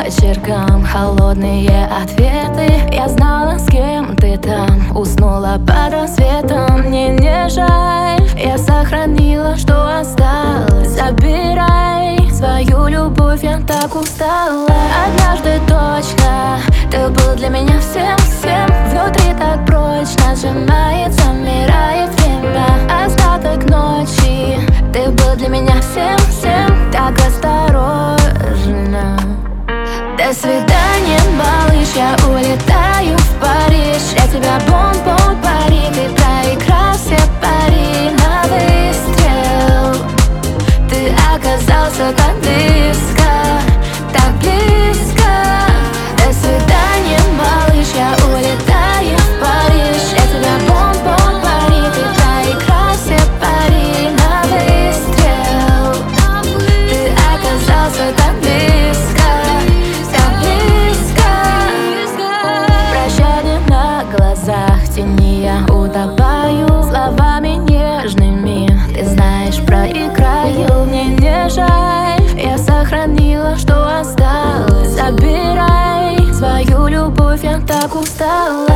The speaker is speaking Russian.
почеркам холодные ответы. Я знала, с кем ты там, уснула под рассветом. Мне не жаль, я сохранила, что осталось. Забирай свою любовь, я так устала. Однажды точно ты был для меня всем-всем. Внутри так прочно сжимается, замирает время. Остаток ночи ты был для меня всем-всем. Так осторожно. До свидания, малыш, я улетаю в Париж. Я тебя бом-бом пари, ты проиграл все пари на выстрел. Ты оказался так близко, так близко. До свидания, малыш, я улетаю в Париж. Я тебя бом-бом пари, ты проиграл все пари на выстрел. Ты оказался так близко, так близко. Прощание на глазах, в тени я утопаю. Словами нежными, ты знаешь, проиграю. Мне не жаль, я сохранила, что осталось. Забирай свою любовь, я так устала.